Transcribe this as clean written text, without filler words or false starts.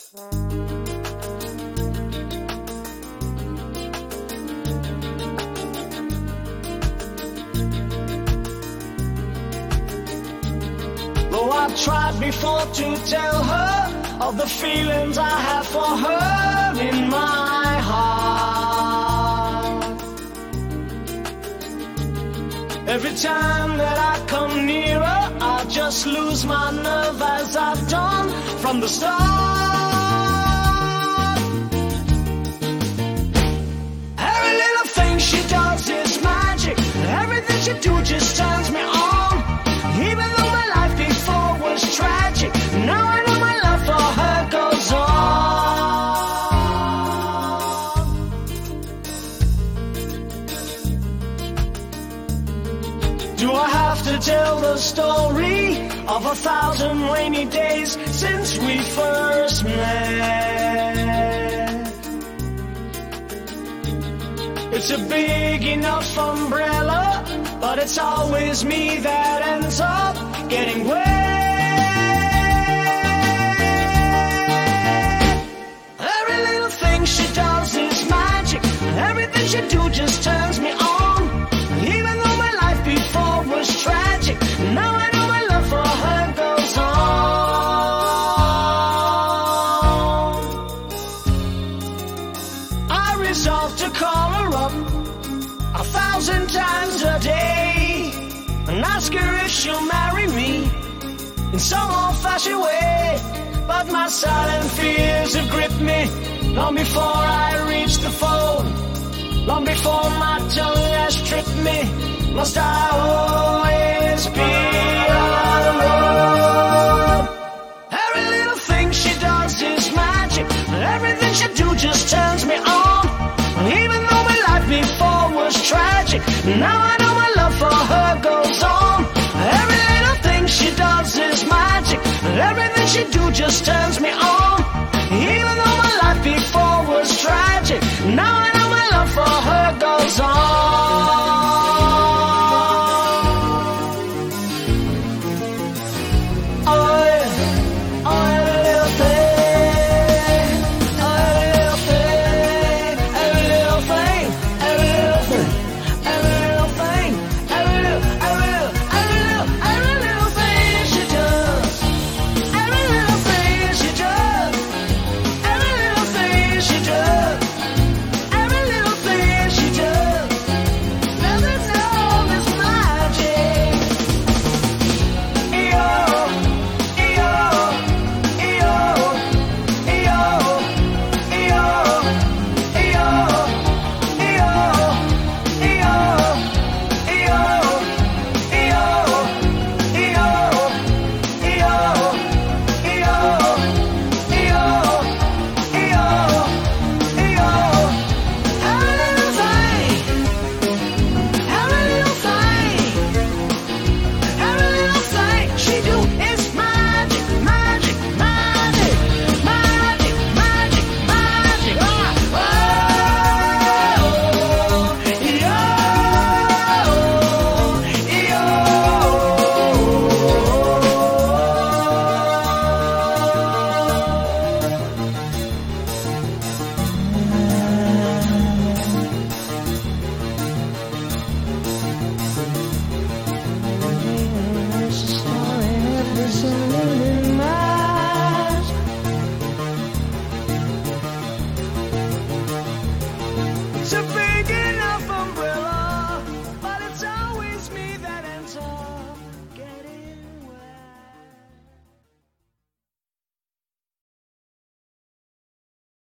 Though I've tried before to tell her of the feelings I have for her in my heart. Every time that I come nearer, I just lose my nerve as I've done from the start. Every little thing she does is magic. Everything she do just turns me on. Even though my life before was tragic, now I know my love for her goes on. Do I have to tell the story of 1,000 rainy days since we first met? It's a big enough umbrella, but it's always me that ends up getting wet. Every little thing she does is magic. Everything she do just turns me on. Even though my life before was tragic, now I know my love for her goes on. I resolved to call her up 1,000 times a day and ask her if she'll marry me in some old-fashioned way. But my silent fears have gripped me long before I reach the phone, long before my tongue has tripped me. Must I always be alone? Every little thing she does is magic. Everything she do just turns me on. Even though my life before was tragic, now I know my love for her goes on. Every little thing she does is magic. Everything she do just turns me on. Even though my life before was tragic, now I know my love for her goes on. It's a